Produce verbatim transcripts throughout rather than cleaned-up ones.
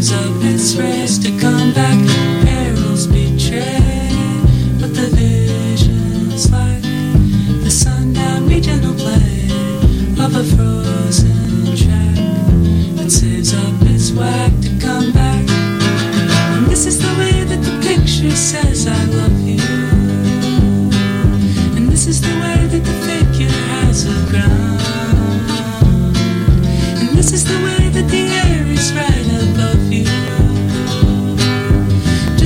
saves up its race to come back. Perils betray, but the vision's like the sundown regional play of a frozen track that saves up its whack to come back. And this is the way that the picture says I love you. And this is the way that the figure has a ground. And this is the way that the air is right above you.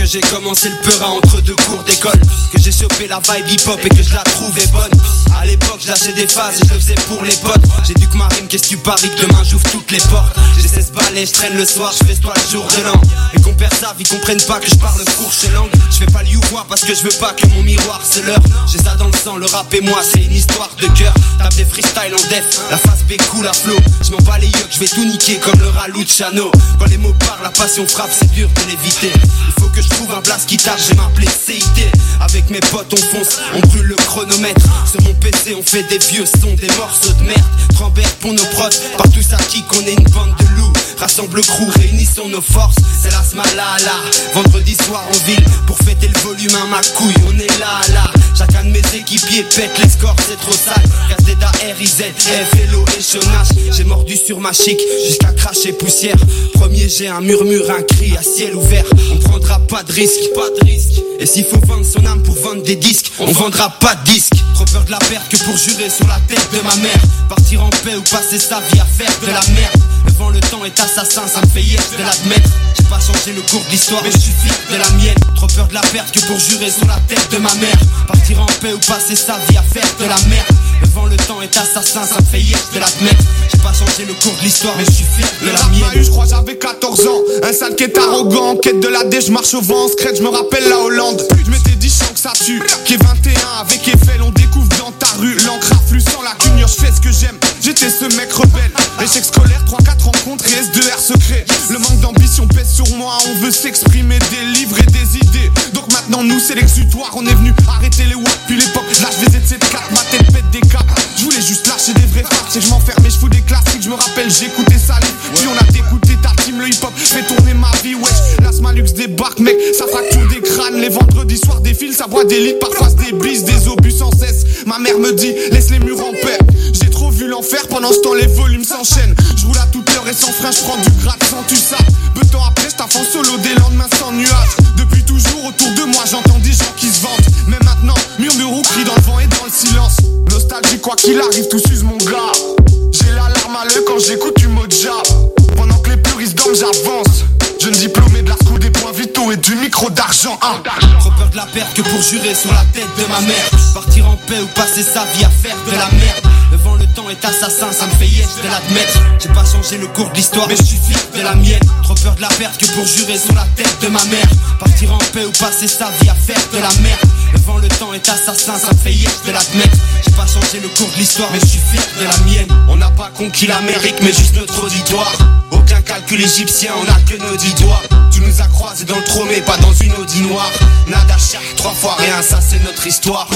que j'ai commencé le peurin entre deux cours d'école, que j'ai chopé la vibe hip-hop et que je la trouvais bonne. À l'époque j'lâchais des phases et je le faisais pour les potes. J'ai dû que ma rime, qu'est-ce que tu paries que demain j'ouvre toutes les portes. J'ai seize balais, je traîne le soir, je fais toi le jour de l'an. Et qu'on perd ça, ils comprennent pas que je parle fourche langue. Je fais pas le youvoir parce que je veux pas que mon miroir se leurre. J'ai ça dans le sang, le rap et moi c'est une histoire de cœur. Tape des freestyle en def, la face B cool à flot. Je m'en bats les yeux, je vais tout niquer comme le rat Luciano. Quand les mots parlent, la passion frappe, c'est dur de l'éviter. Il faut que je trouve un blast qui tape, j'ai m'appelé C I T. Avec mes potes on fonce, on brûle le chronomètre. Sur mon P C on fait des vieux sons, des morceaux de merde. Trembert pour nos prods, partout ça kick, on est une bande de loups. Rassemble le crew, réunissons nos forces, c'est la smalala. Vendredi soir en ville, pour fêter le volume à ma couille, on est là là. Chacun de mes équipiers pète les scores, c'est trop sale. Casdeda, R I Z, F, L O et Chonache. J'ai mordu sur ma chic, jusqu'à cracher poussière. Premier j'ai un murmure, un cri à ciel ouvert. On prendra pas de risque, pas de risque. Et s'il faut vendre son âme pour vendre des disques, on vendra pas de disques. Trop peur de la perte que pour jurer sur la tête de ma mère. Partir en paix ou passer sa vie à faire de la merde. Devant le temps est assassin, ça me fait hier de l'admettre. J'ai pas changé le cours de l'histoire, mais je suis fier de la mienne. Trop peur de la perte que pour jurer sur la tête de ma mère. Partir en paix ou passer sa vie à faire de la merde. Devant le temps est assassin, ça me fait hier de l'admettre. J'ai pas changé le cours de l'histoire, mais je suis fier de la mienne. Je crois j'avais quatorze ans, un sale qui est arrogant. En quête de la D, je marche au vent, secret, je me rappelle la Hollande. Je m'étais dit chant que ça tue, qui est vingt et un avec Eiffel, on découvre dans ta rue. L'encre afflue sans la cugnure, je fais ce que j'aime. J'étais ce mec rebelle, échec scolaire, trois quatre rencontres et S deux R secret. Le manque d'ambition pèse sur moi, on veut s'exprimer, délivrer des idées. Donc maintenant nous c'est l'exutoire, on est venu arrêter les waps. Puis l'époque, là je faisais de cette carte, ma tête pète des caps. Je voulais juste lâcher des vrais farces, c'est que je m'enferme et je fous des classiques. Je me rappelle, j'écoutais Salif, puis on a dégoûté ta team, le hip hop, je fais tourner ma vie, wesh. Las Malux débarque, mec, ça fracture des crânes. Les vendredis soirs défilent, ça boit des litres, parfois se déblisse, des obus sans cesse. Ma mère me dit, laisse les murs en paix. J'ai trop vu l'enfer, pendant ce temps les volumes s'enchaînent. Je roule à toute heure et sans frein, je prends du gratte sans tu ça. Peu de temps après, je tape en solo des lendemains sans nuages. Depuis toujours autour de moi, j'entends des gens qui se vantent. Mais maintenant, murmure ou crie dans le vent et dans le silence. Nostalgie, quoi qu'il arrive, tout s'use mon gars. J'ai la larme à l'œil quand j'écoute du mot de jab. Pendant que les puristes dorment, j'avance. Jeune diplômé de la school des points vitaux et du micro d'argent. Hein. Trop peur de la perte que pour jurer sur la tête de ma mère. Partir en paix ou passer sa vie à faire de la merde. Devant le temps est assassin, ça me fait yes de l'admettre. J'ai pas changé le cours de l'histoire, mais je suis fier de la mienne. Trop peur de la perte que pour jurer sur la tête de ma mère. Partir en paix ou passer sa vie à faire de la merde. Devant le temps est assassin, ça me fait yes de l'admettre. J'ai pas changé le cours de l'histoire, mais je suis fier de la mienne. On n'a pas conquis l'Amérique, mais juste notre auditoire. Aucun calcul égyptien, on a que nos dix doigts. Tu nous as croisés dans le trou, mais pas dans une Audi noire. Nada cher, trois fois rien, ça c'est notre histoire.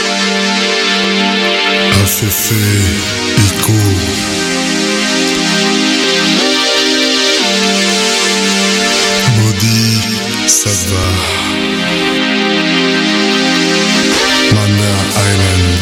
A F F, Ico. Maudit, ça va. Manor Island.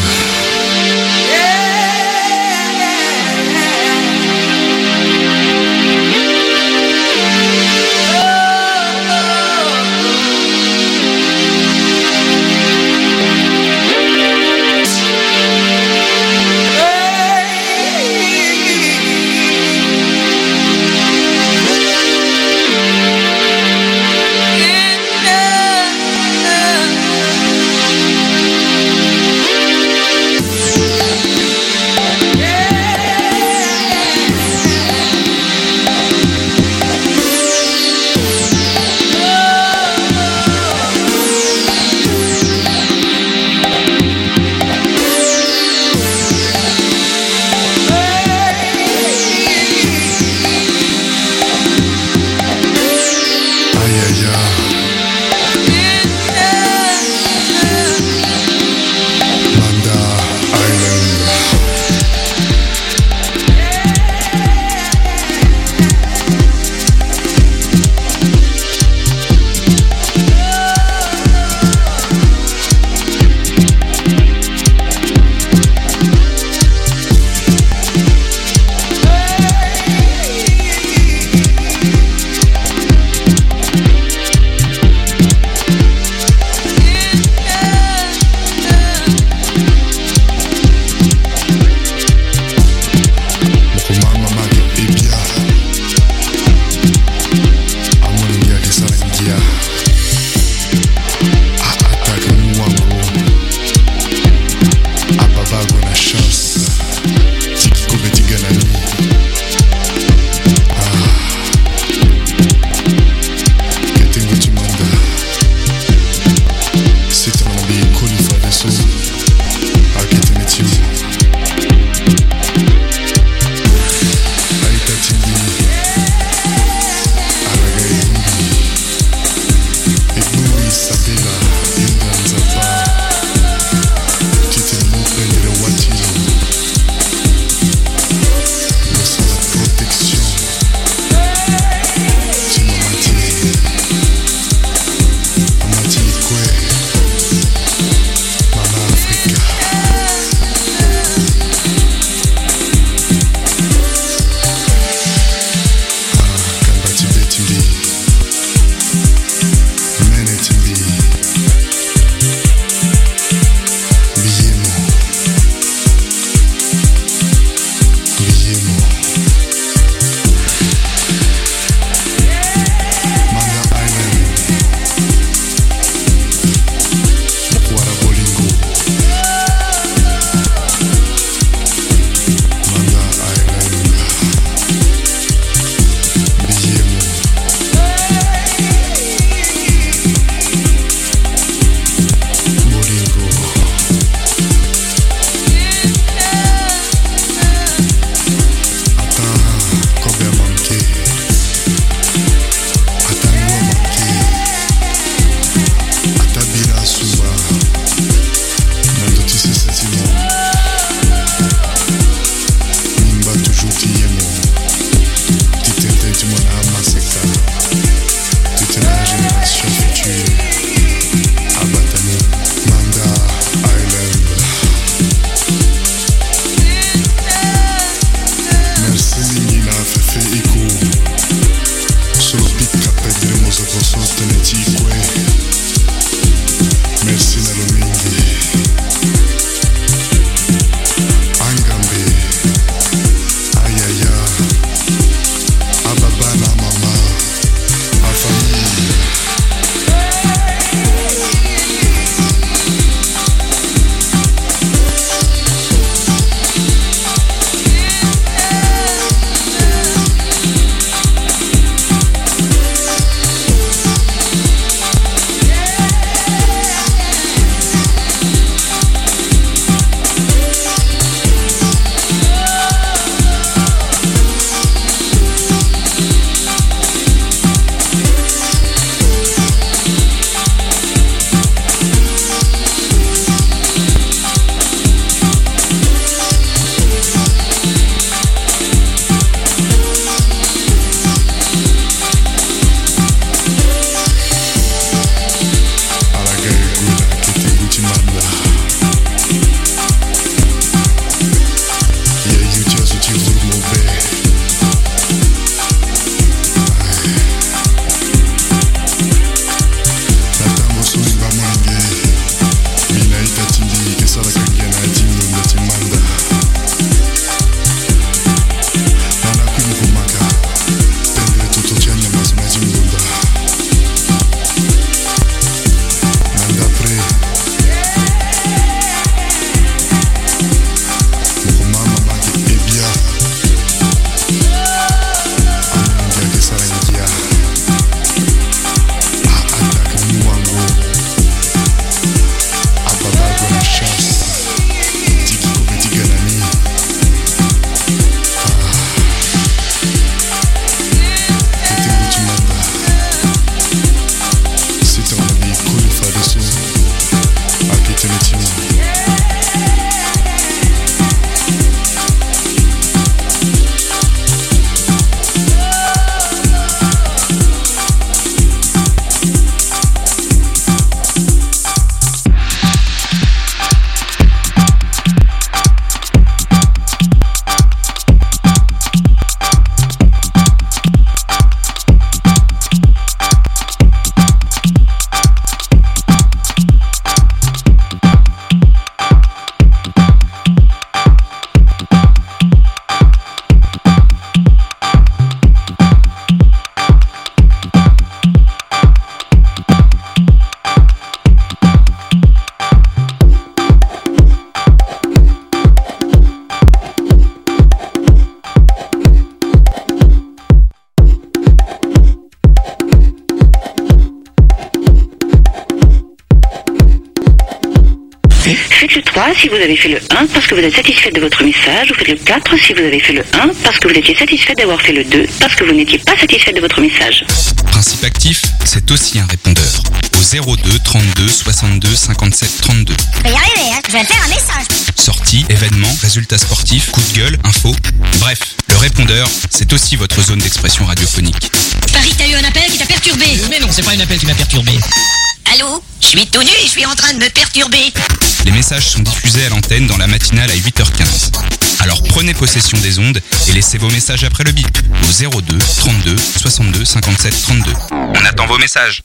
trois si vous avez fait le un parce que vous êtes satisfait de votre message. Vous faites le quatre si vous avez fait le un parce que vous étiez satisfait d'avoir fait le deux parce que vous n'étiez pas satisfait de votre message. Principe actif, c'est aussi un répondeur. Au zéro deux trente-deux soixante-deux cinquante-sept trente-deux. Je vais y arriver, hein. Je vais faire un message. Sorties, événements, résultats sportifs, coups de gueule, infos. Bref, le répondeur, c'est aussi votre zone d'expression radiophonique. Paris, t'as eu un appel qui t'a perturbé. Mais non, c'est pas un appel qui m'a perturbé. Allô? Je suis tout nu et je suis en train de me perturber. Les messages sont diffusés à l'antenne dans la matinale à huit heures quinze. Alors prenez possession des ondes et laissez vos messages après le bip au zéro deux trente-deux soixante-deux cinquante-sept trente-deux. On attend vos messages.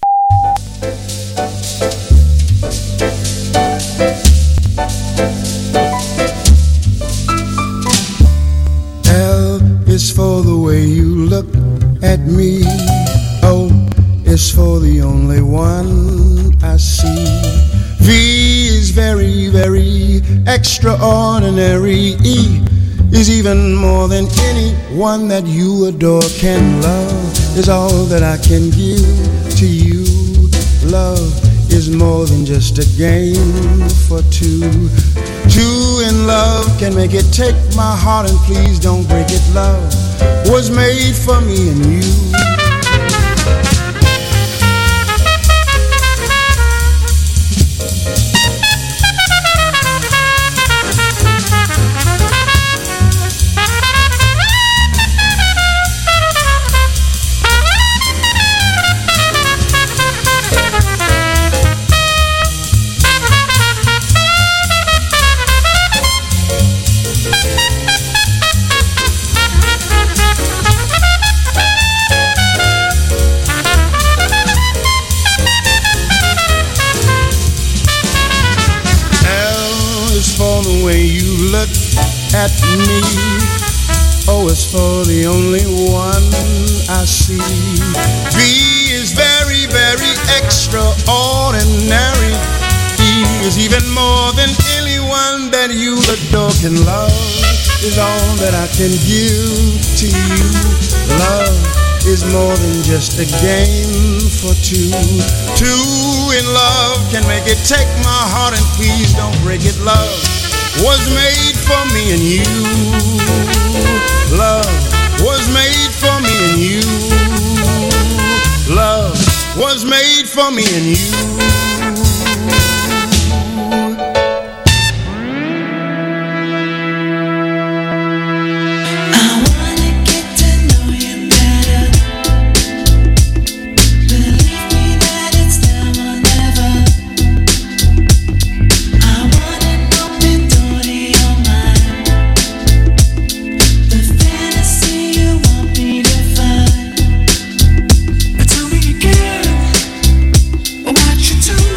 L is for the way you look at me. O is for the only one I see. V is very, very extraordinary. E is even more than anyone that you adore can love. Is all that I can give to you. Love is more than just a game for two. Two in love can make it. Take my heart and please don't break it. Love was made for me and you. At me, O is for the only one I see. V is very, very extraordinary. E is even more than anyone that you adore can love. Is all that I can give to you. Love is more than just a game for two. Two in love can make it. Take my heart and please don't break it. Love was made for me and you. Love was made for me and you. Love was made for me and you. Tell me again what you told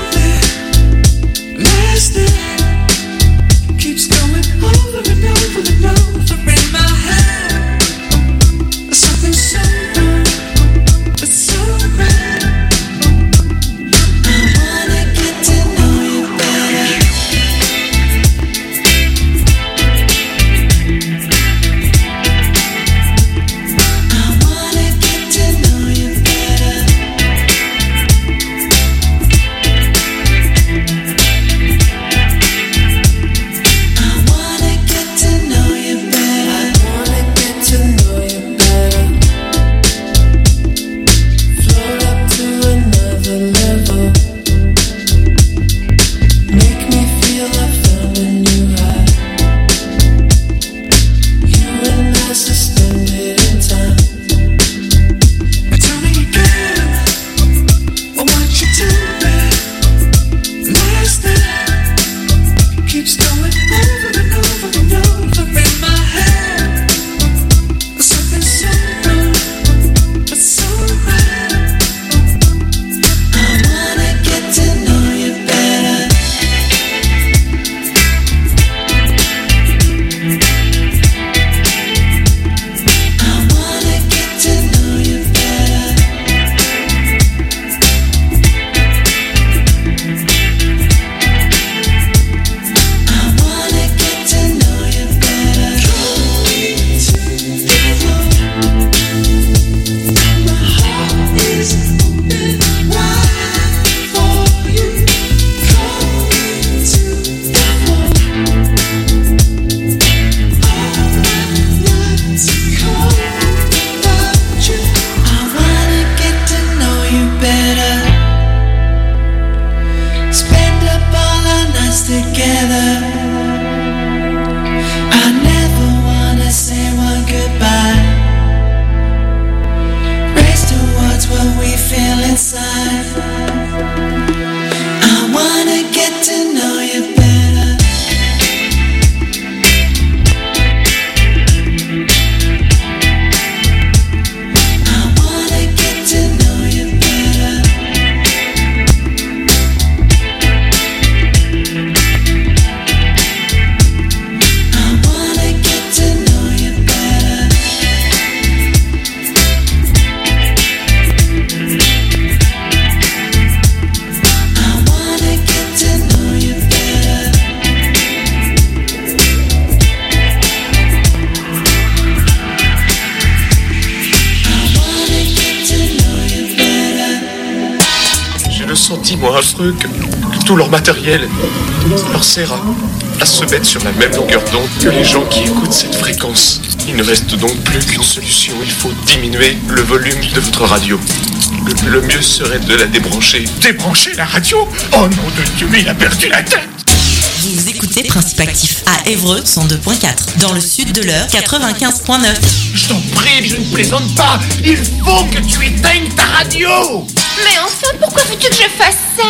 dis-moi un truc, que tout leur matériel leur sert à, à se mettre sur la même longueur d'onde que les gens qui écoutent cette fréquence. Il ne reste donc plus qu'une solution, il faut diminuer le volume de votre radio. Le, le mieux serait de la débrancher. Débrancher la radio? Oh nom de Dieu, mais il a perdu la tête! Vous écoutez Principe Actif à Évreux cent deux point quatre, dans le sud de l'Eure quatre-vingt-quinze point neuf. Je t'en prie, je ne plaisante pas. Il faut que tu éteignes ta radio. Mais enfin, pourquoi veux-tu que je fasse ça?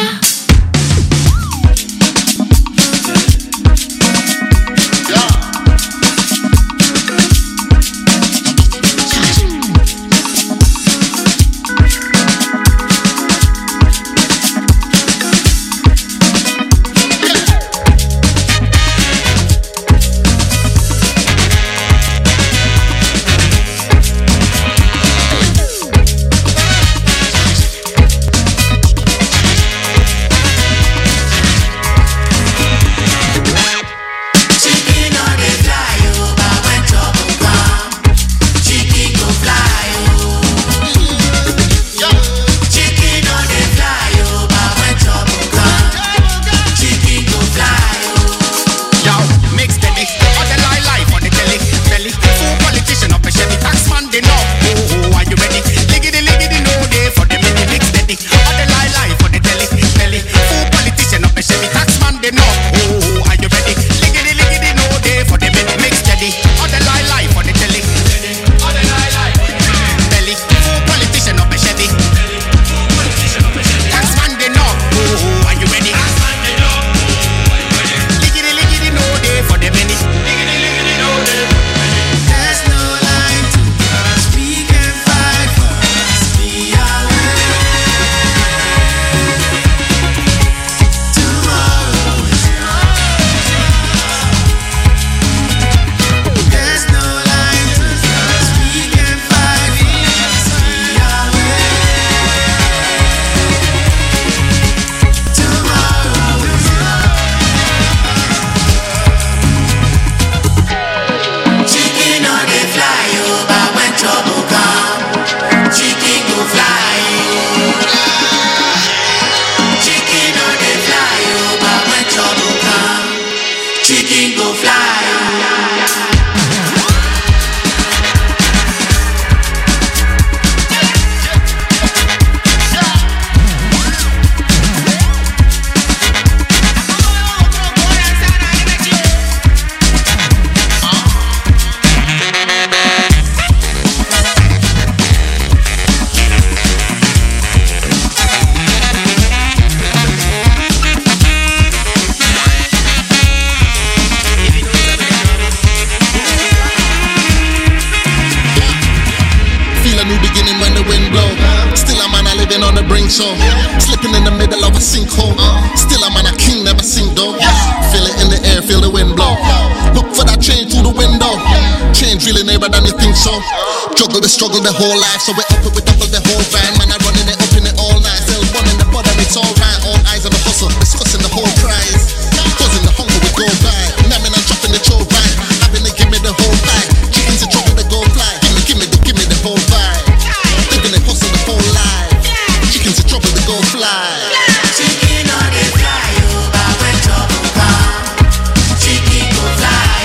Juggle the struggle the whole life, so we up it, we double the whole grind. Man, I running it, up in it all night. Still running the bottom, it's alright. All eyes on the hustle, discussing the whole prize. Causing the hunger, we go by. Namming and dropping the choke right. Having to give me the whole bag. Chickens in trouble, they go fly. Give me, give me the, give me the whole vibe. Living they hustle the whole life. Chickens in trouble, they go fly. Chicken on the fly, over when trouble come. Chicken go fly.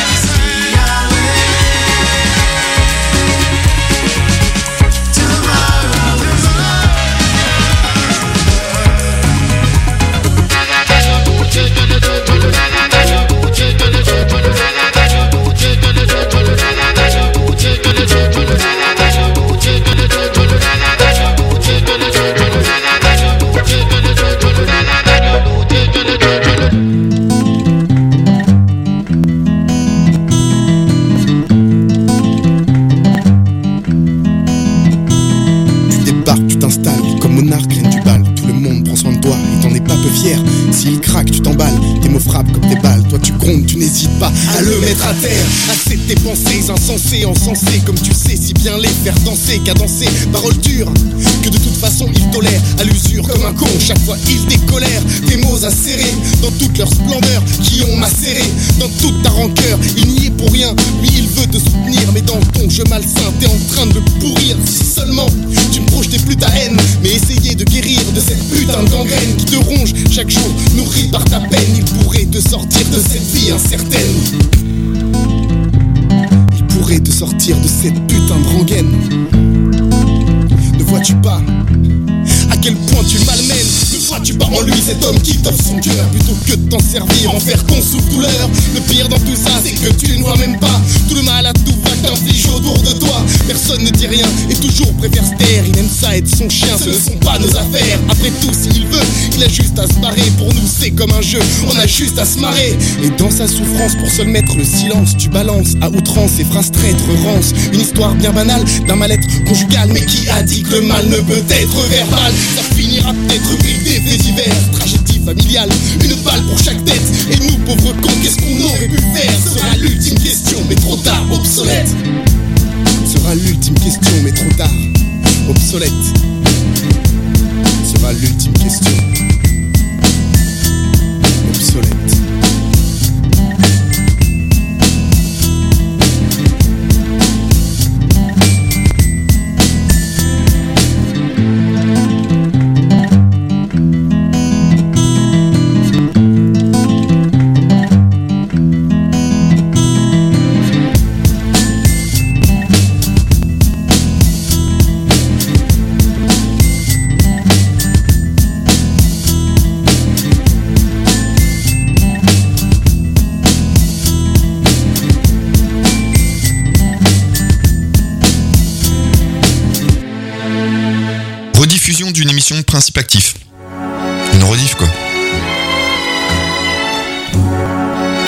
Tomorrow à terre. Assez de tes pensées insensées, encensées, comme tu sais si bien les faire danser, cadencer, paroles dures, que de toute façon ils tolèrent à l'usure comme un con. Chaque fois ils décolèrent, tes mots acérés dans toute leur splendeur, qui ont macéré dans toute ta rancœur. Il n'y est pour rien, lui il veut te soutenir, mais dans ton jeu malsain t'es en train de le pourrir. Si seulement tu ne projetais plus ta haine, mais essayais de guérir de cette putain de gangrène qui te ronge chaque jour, nourrie par ta peine. Il pourrait te sortir de cette vie incertaine. Il pourrait te sortir de cette putain de rengaine. Ne vois-tu pas à quel point tu malmènes? Ne vois-tu pas en lui cet homme qui t'offre son cœur plutôt que de t'en servir, en faire ton souffle-douleur? Le pire dans tout ça, c'est que tu ne vois même pas tout le mal à tout va que t'infliges autour de toi. Personne ne dit rien et toujours préfère se taire. Il aime ça être son chien, ce ne sont pas nos affaires. Après tout, s'il veut, il a juste à se barrer. Pour nous, c'est comme un jeu, on a juste à se marrer. Et dans sa souffrance, pour se le mettre le silence, tu balances à outrance ces phrases traîtres, rances. Une histoire bien banale d'un mal-être conjugal, mais qui a dit que le mal ne peut être verbal? Ça finira peut-être pris des faits divers, tragédie familiale, une balle pour chaque tête. Et nous pauvres cons, qu'est-ce qu'on aurait pu faire? Sera l'ultime question, mais trop tard, obsolète. Sera l'ultime question, mais trop tard, obsolète. Sera l'ultime question, obsolète. Rediffusion d'une émission Principe Actif. Une rediff quoi.